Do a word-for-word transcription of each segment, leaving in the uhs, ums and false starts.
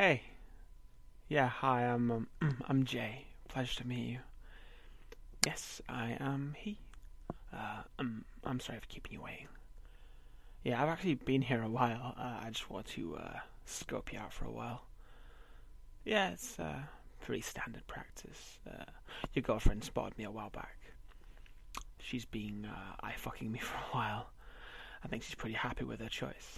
Hey, yeah, hi, I'm um, I'm Jay. Pleasure to meet you. Yes, I am he. Uh, um, I'm sorry for keeping you waiting. Yeah, I've actually been here a while. Uh, I just want to uh, scope you out for a while. Yeah, it's uh, pretty standard practice. Uh, your girlfriend spotted me a while back. She's been uh, eye fucking me for a while. I think she's pretty happy with her choice.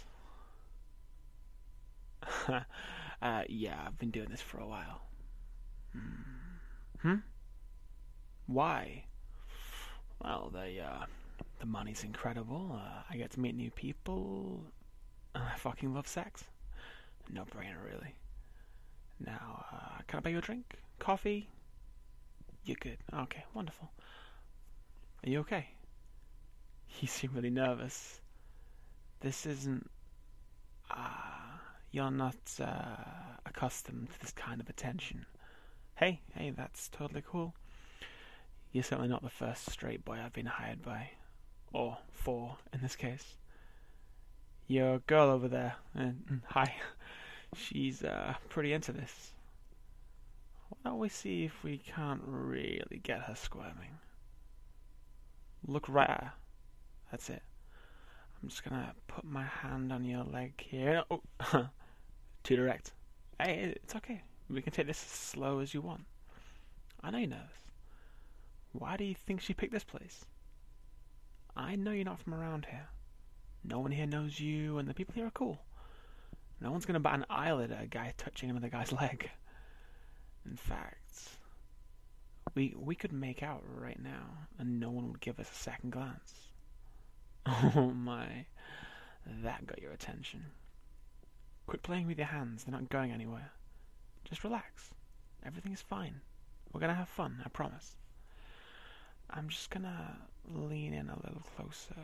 uh, yeah, I've been doing this for a while. Hmm? Hmm? Why? Well, the uh, the money's incredible. Uh, I get to meet new people. I fucking love sex. No brainer, really. Now, uh, can I buy you a drink? Coffee? You're good. Okay, wonderful. Are you okay? You seem really nervous. This isn't. Ah, uh, you're not uh, accustomed to this kind of attention. Hey, hey, that's totally cool. You're certainly not the first straight boy I've been hired by. Or for, in this case. Your girl over there. Uh, hi. She's uh, pretty into this. Why don't we see if we can't really get her squirming? Look right at her. That's it. I'm just gonna put my hand on your leg here. Oh, too direct. Hey, it's okay. We can take this as slow as you want. I know you're nervous. Why do you think she picked this place? I know you're not from around here. No one here knows you, and the people here are cool. No one's gonna bat an eyelid at a guy touching another guy's leg. In fact, we we could make out right now, and no one would give us a second glance. Oh my, that got your attention. Quit playing with your hands, they're not going anywhere. Just relax. Everything is fine. We're gonna have fun, I promise. I'm just gonna lean in a little closer.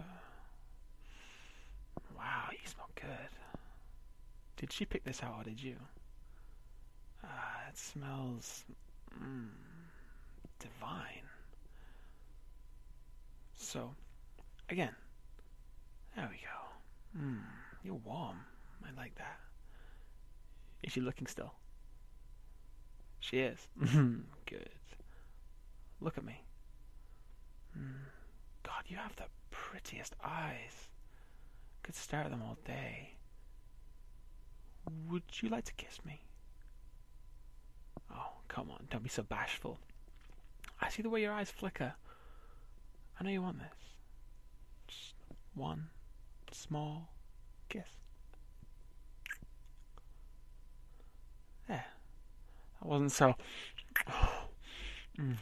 Wow, you smell good. Did she pick this out or did you? Ah, it smells mm, divine. So, again, there we go. Hmm, you're warm. I like that. Is she looking still? She is. Good. Look at me. Mm. God, you have the prettiest eyes. Could stare at them all day. Would you like to kiss me? Oh, come on, don't be so bashful. I see the way your eyes flicker. I know you want this. Just one small kiss. There. That wasn't so. Mm.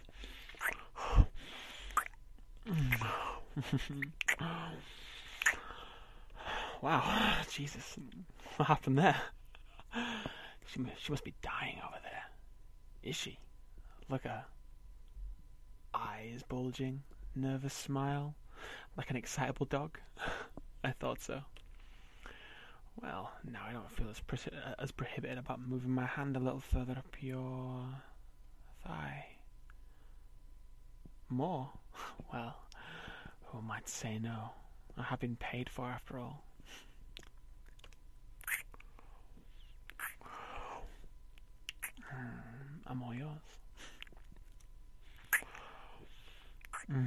Wow, Jesus, what happened there? She, she must be dying over there. Is she? Look at her. Eyes bulging, nervous smile, like an excitable dog. I thought so. Well, now I don't feel as, pre- as prohibited about moving my hand a little further up your thigh. More? Well, who might say no? I have been paid for after all. Mm, I'm all yours. Mm.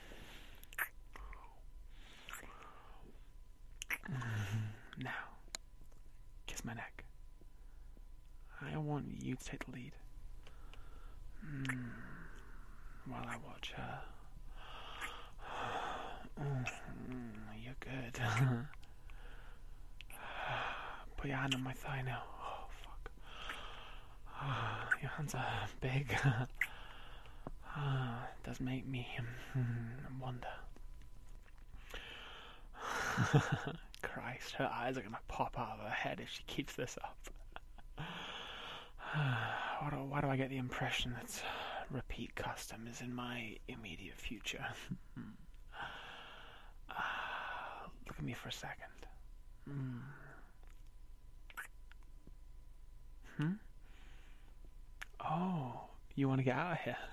Mm. Now, kiss my neck. I want you to take the lead. Mm. While I watch her. Mm. You're good. Put your hand on my thigh now. Oh, fuck. Your hands are big. Ah, it does make me mm, wonder. Christ, her eyes are gonna pop out of her head if she keeps this up. why, do, why do I get the impression that repeat custom is in my immediate future? uh, look at me for a second. Mm. Hmm? Oh, you want to get out of here?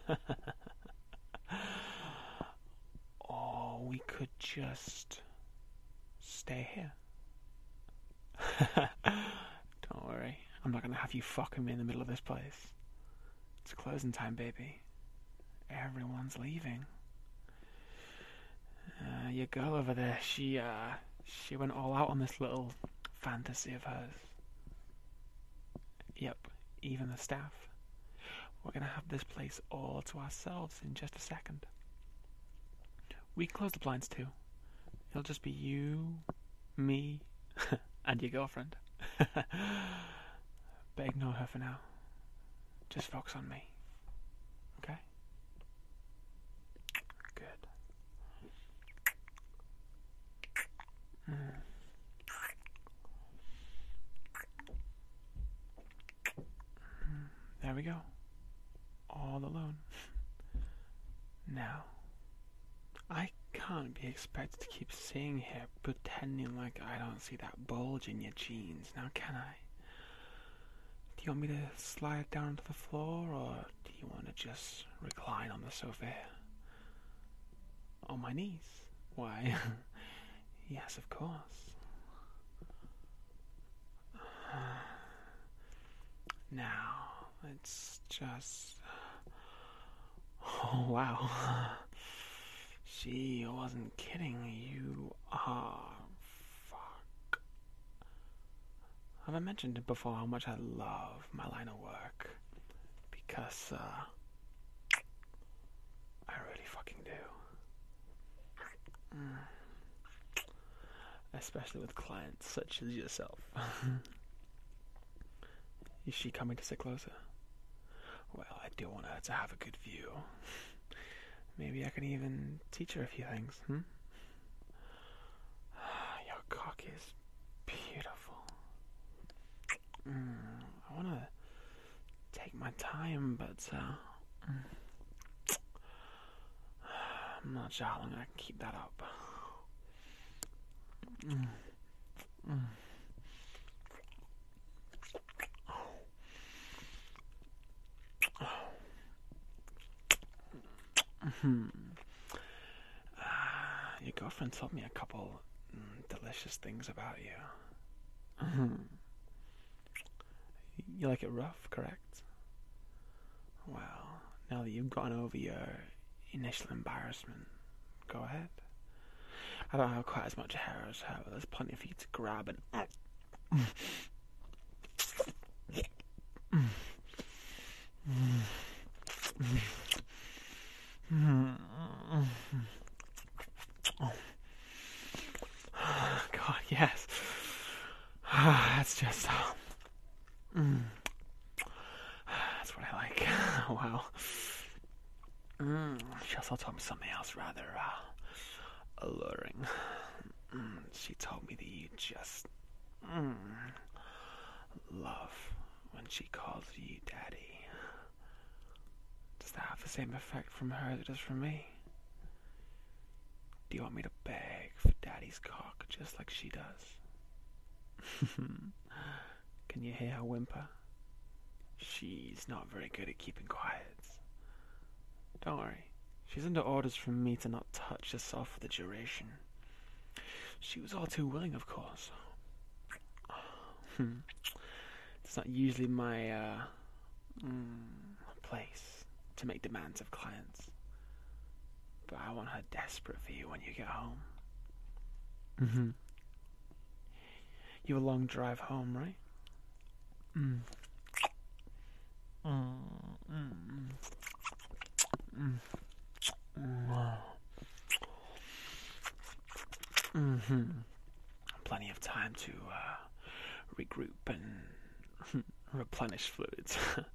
Or we could just stay here. Don't worry, I'm not gonna have you fucking me in the middle of this place. It's closing time, baby. Everyone's leaving. Uh, your girl over there, she, uh, she went all out on this little fantasy of hers. Yep, even the staff. We're gonna have this place all to ourselves in just a second. We can close the blinds too. It'll just be you, me, and your girlfriend. But ignore her for now. Just focus on me. Okay? Good. Mm. There we go. All alone. Now, I can't be expected to keep sitting here pretending like I don't see that bulge in your jeans, now can I? Do you want me to slide down to the floor, or do you want to just recline on the sofa here? On my knees? Why, yes, of course. Now, it's just... Oh, wow. She wasn't kidding. You are... Fuck. Have I mentioned it before how much I love my line of work? Because, uh... I really fucking do. Mm. Especially with clients such as yourself. Is she coming to sit closer? Well, I do want her to have a good view. Maybe I can even teach her a few things, hmm? Your cock is beautiful. Mm, I want to take my time, but uh, mm, I'm not sure how long I can keep that up. Mm, mm. Hmm. Uh, your girlfriend told me a couple mm, delicious things about you. Mm-hmm. You like it rough, correct? Well, now that you've gotten over your initial embarrassment, go ahead. I don't have quite as much hair as her, but there's plenty for you to grab and... God, yes. That's just... Mm. That's what I like. Wow. Mm. She also told me something else rather uh, alluring. Mm. She told me that you just mm, love when she calls you daddy. Does that have the same effect from her as it does from me? Do you want me to beg for daddy's cock just like she does? Can you hear her whimper? She's not very good at keeping quiet. Don't worry. She's under orders from me to not touch herself for the duration. She was all too willing, of course. It's not usually my uh, mm, place to make demands of clients. But I want her desperate for you when you get home. Mm-hmm. You have a long drive home, right? Mm. Mm. Mm. Mm. Mm. Mm-hmm. Plenty of time to uh, regroup and replenish fluids.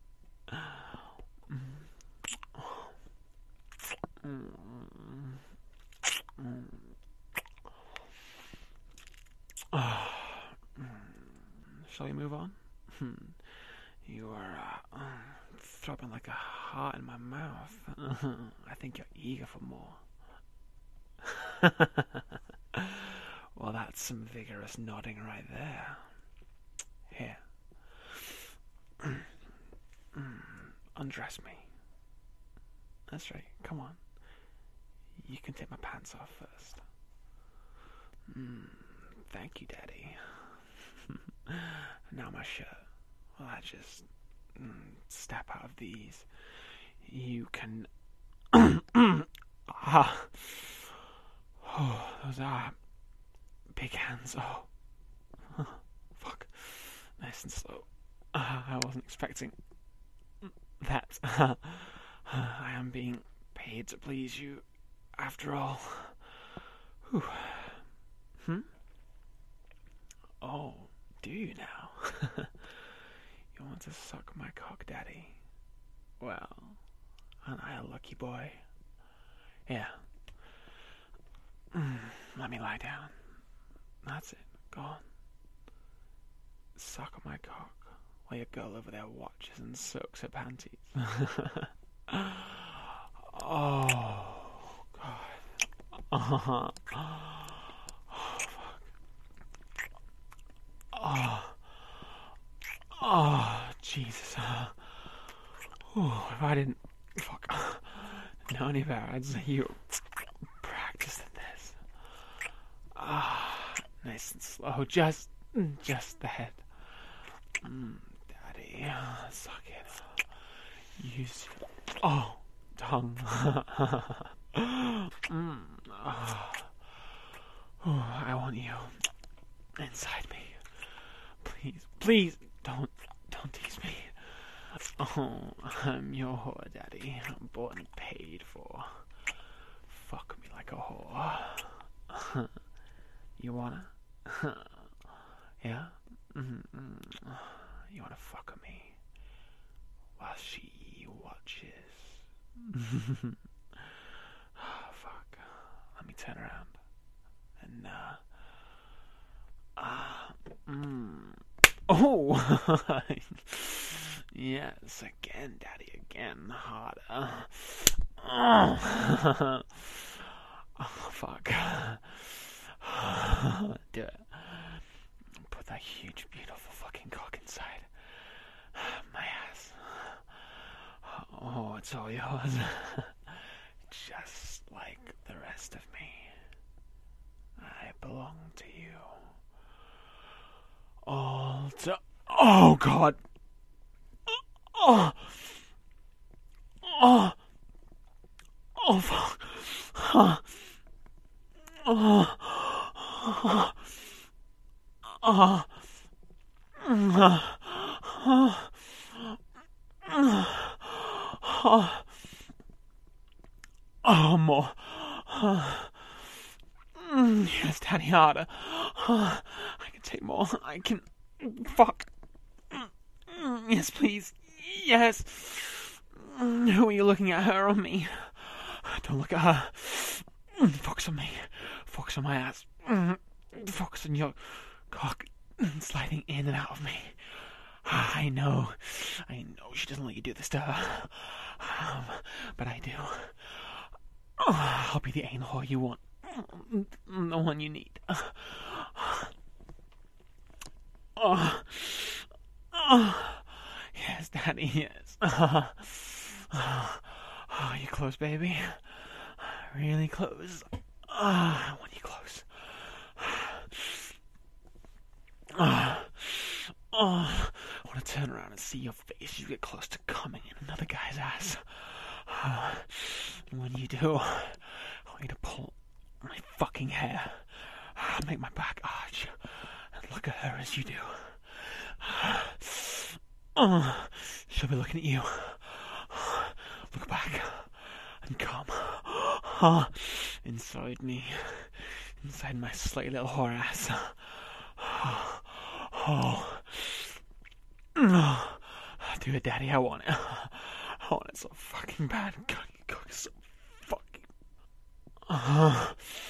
mm. Mm. Mm. Oh. Mm. Shall we move on? Hmm. You are uh, throbbing like a heart in my mouth. I think you're eager for more. Well, that's some vigorous nodding right there. Here. Undress me. That's right, come on. You can take my pants off first. Mm, thank you, Daddy. Now my shirt. Well, I just mm, step out of these. You can. ah. Oh, those are big hands. Oh. Fuck. Nice and slow. Uh, I wasn't expecting that. I am being paid to please you, after all. Whew. Hmm? Oh, do you now? You want to suck my cock, Daddy? Well, aren't I a lucky boy? Yeah. Mm, let me lie down. That's it. Go on. Suck my cock while your girl over there watches and soaks her panties. Oh, God. Uh-huh. Oh, fuck. Oh. Oh, Jesus. Oh, if I didn't fuck know any better, I'd say you practiced at this. Ah, nice and slow. Just, just the head. Mm, Daddy, suck it. Use your, oh, tongue. mm, oh. Oh, I want you inside me. Please, please, don't, don't tease me. Oh, I'm your whore, Daddy. I'm bought and paid for. Fuck me like a whore. You wanna? Yeah? Mm-mm. You wanna fuck me while she watches? Oh, fuck. Let me turn around. And, uh... Uh... Mm. Oh! Yes, again, Daddy, again. Harder. Oh, oh fuck. Do it. Put that huge, beautiful fucking cock inside my ass. Oh, it's all yours. Just like the rest of me. I belong to you. All to... Oh, God. Oh. Oh. Oh, fuck. Oh. Oh. Oh. Oh. Oh. Oh, more. Yes, Daddy, harder. I can take more. I can... Fuck. Yes, please. Yes. Who are you looking at, her or me? Don't look at her. Focus on me. Focus on my ass. Focus on your cock sliding in and out of me. I know. I know she doesn't let you do this to her. Um, but I do. I'll be the anal whore you want. The one you need. Oh. Oh. Yes, Daddy, yes. Oh, oh, you close, baby? Really close. Oh, I want you close. Oh, oh, I want to turn around and see your face. You get close to coming in another guy's ass. Oh, and when you do, I want you to pull my fucking hair, make my back arch, and look at her as you do. Oh, she'll be looking at you. Look back and come. Oh, inside me, inside my slightly little whore ass. Oh, oh. Oh. Do it, Daddy. I want it. I want it so fucking bad. God, you cook so fucking. Oh.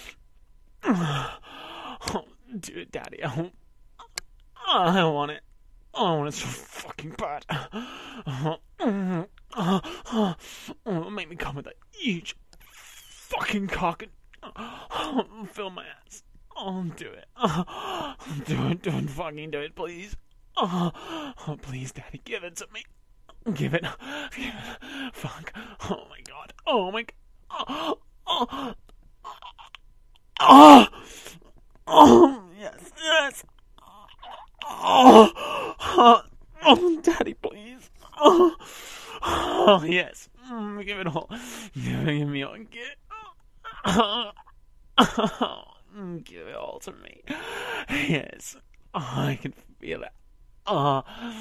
Oh, do it, Daddy. I want. I want it. Oh, I want it so fucking bad. Oh, oh, oh, oh, make me come with that huge fucking cock and oh, fill my ass. Oh, do it. Oh, do it. Don't fucking do it, please. Oh, oh, please, Daddy, give it to me. Give it. Give it. Fuck. Oh my God. Oh my God. Oh. Oh. Oh. Oh. Yes. Yes. Oh. Oh. Oh, Daddy, please. Oh, oh yes. Mm, give it all. Give, give me all. Give, oh, mm, give it all to me. Yes. Oh, I can feel it. Oh.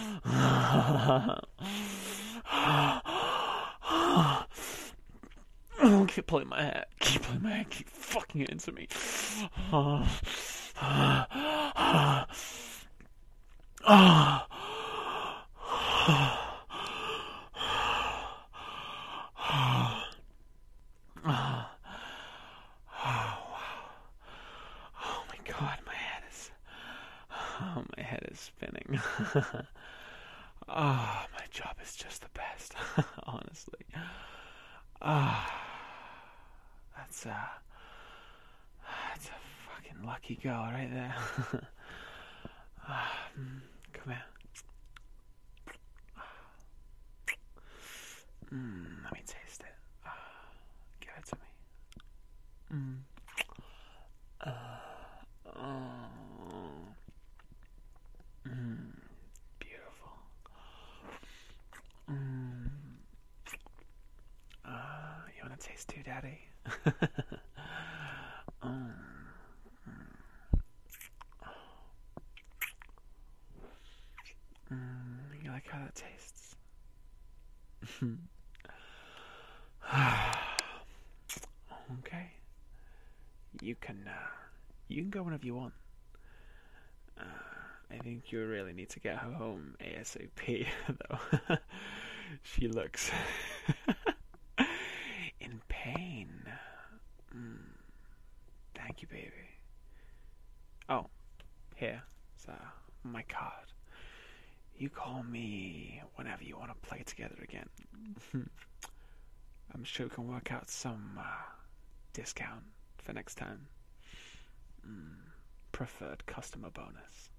Oh, keep pulling my hair. Keep pulling my hair. Keep fucking it into me. Oh. Oh. Oh. Oh my god, my head is. Oh, my head is spinning. Oh, my job is just the best, honestly. Ah, oh, that's a. That's a fucking lucky girl right there. Ah, mm, come here. Mm, let me taste it. Ah, give it to me. Mm. Uh, oh. Mm, beautiful. Mm. Uh, you wanna taste too, Daddy? mm. Mm, you like how that tastes? Okay. You can, uh, you can go whenever you want. Uh, I think you really need to get her home ASAP, though. She looks in pain. Mm. Thank you, baby. Oh, here, so my card. You call me whenever you want to play together again. I'm sure we can work out some uh, discount for next time. Mm, preferred customer bonus.